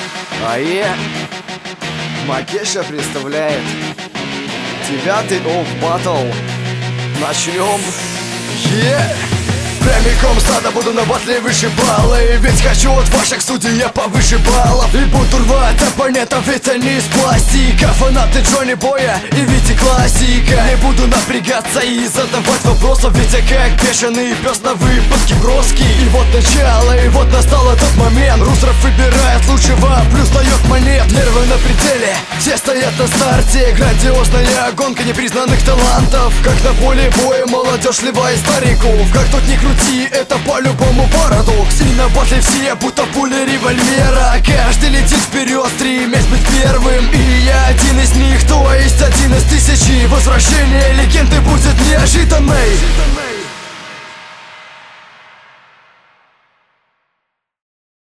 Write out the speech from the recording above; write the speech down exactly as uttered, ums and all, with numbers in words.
АЕ Макеша представляет девятый офф батл. Начнем. Yeah! Прямиком стада буду на батле выше баллы. Ведь хочу от ваших судей я повыше баллов. И буду рвать оппонентов, ведь они из пластика. Фанаты Джонни Боя и Вити классика. Не буду напрягаться и задавать вопросов, ведь я как бешеный пес на выпадке броский. И вот начало, и вот настал этот момент. Рустров выбирает лучшего, плюс дает монет. Нервы на пределе, все стоят на старте. Грандиозная гонка непризнанных талантов. Как на поле боя молодежь сливает стариков. Как тут не крути, это по-любому парадокс. И на батле все будто пули револьвера. Каждый летит вперед, стремясь быть первым. И я один из них, то есть один из тысячи. Возвращение легенды будет неожиданной.